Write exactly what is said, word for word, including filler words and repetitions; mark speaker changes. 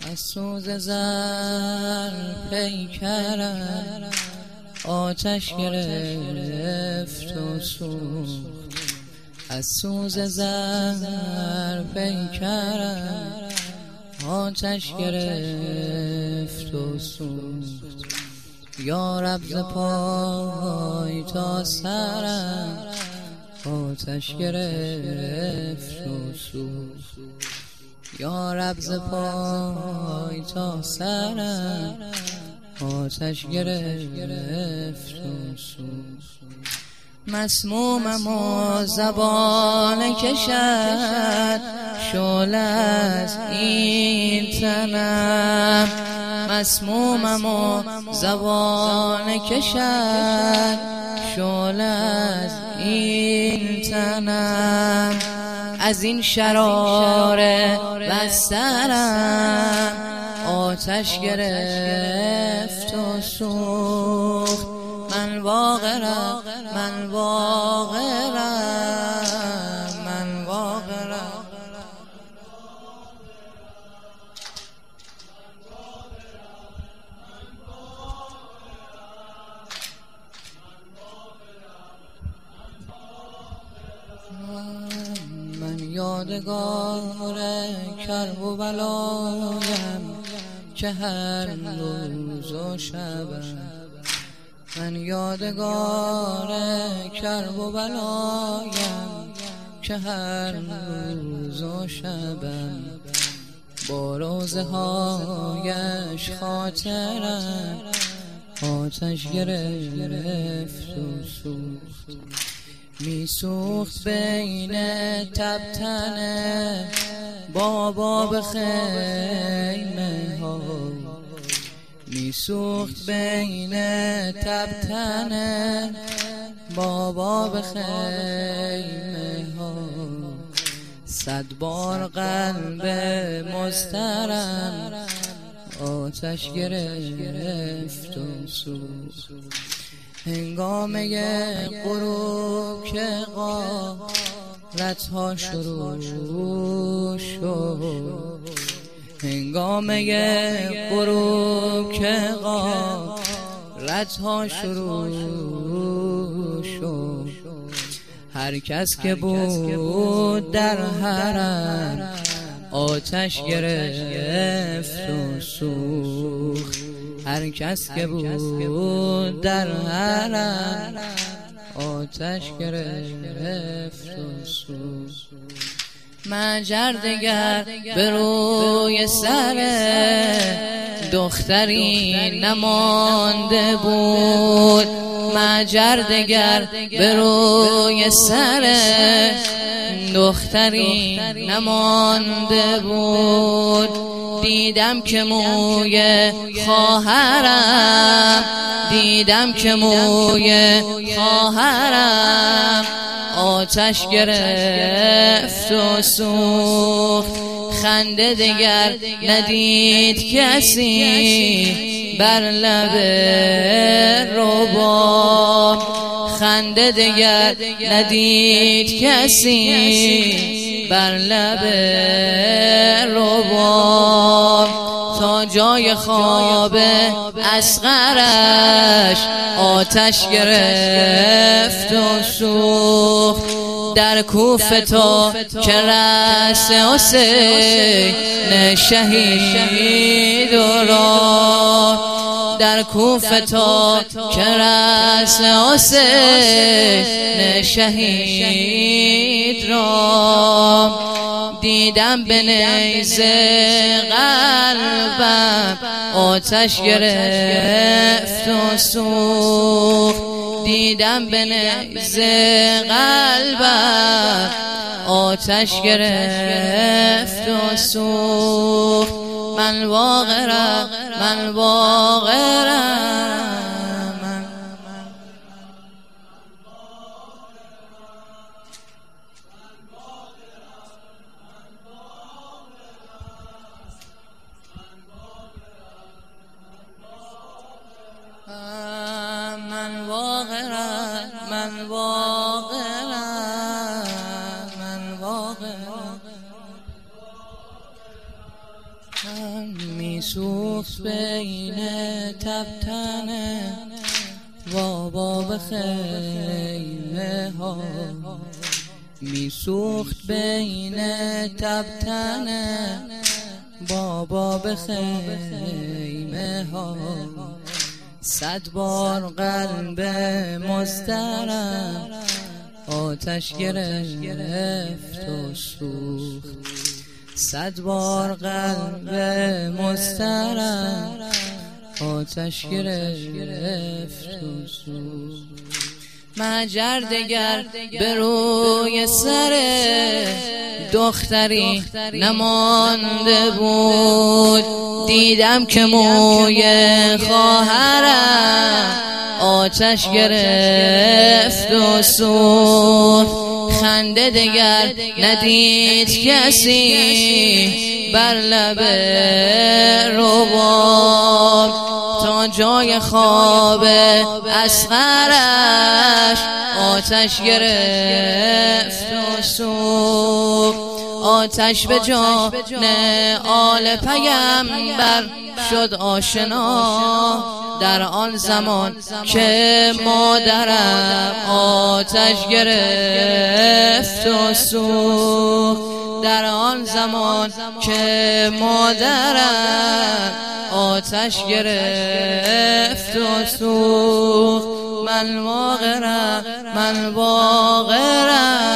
Speaker 1: از سوز زر پیکرم آتش گرفت و سوخت. از سوز زر پیکرم آتش گرفت و سوخت. یا رب ز پای تا سرم آتش گرفت و سوخت. یا رب ز پای تا سرم آتش گرفت و سوخت. مسمومم و زبان کشد شعله از این تنم. مسمومم و زبان کشد شعله از این تنم. از این شراره بسترم آتش گرفت و سوخت. من واقعم من واقعم من واقعم من یادگار کرب و بلایم که هر روز و شبم. من یادگار کرب و بلایم که هر روز و شبم. با روزه هایش خاطرم آتش گرفت و سوخت. می سوخت بین تبتن بابا به خیمه ها. می سوخت بین تبتن بابا به خیمه ها. صد بار قلب مضطرم آتش گرفت و سوخت. هنگامه غروب که غارتها شروع شد. هنگامه غروب که غارتها شروع شد. هر کس که بود در حرم آتش گرفت و سوخت. هر کس که بود در حرم آتش گرفت و سوخت. مجر دگر به روی سر دختری نمانده بود. مجر دگر به روی سر دختری نمانده بود. دیدم که موی خواهرم دیدم که موی خواهرم آتش گرفت و سوخت. خنده دگر ندید کسی بر لب رباب. خنده دگر ندید کسی بر لب رباب. تا جای خواب اصغرش آتش گرفت و سوخت. در کوفه تا که رأس حسین شهید را. در کوفه تا که رأس حسین شهید را. دیدم به نیزه قلبم آتش گرفت و سوخت. دیدم به نیزه قلبم آتش گرفت و سوخت. من واقعم من واقعم من واقعم من واقعم من واقعم میسوخت بین تبتنه بابا به خیمه ها، میسوخت بین تبتنه بابا به خیمه ها. صد بار قلب مضطرب آتش گرفت و سوخت، صد بار قلب مضطرب آتش گرفت و سوخت. مهجر دگر به روی سر دختری نمانده بود، دیدم که موی خواهرم آتش گرفت و سوخت. خنده دگر ندید کسی بر لب رباب، تا جای خواب اصغرش آتش گرفت و سوخت. آتش به جان آل پیمبر شد آشنا، در آن زمان که مادرم آتش گرفت و سوخت، در آن زمان که مادرم آتش گرفت و سوخت. من واقعا من واقعا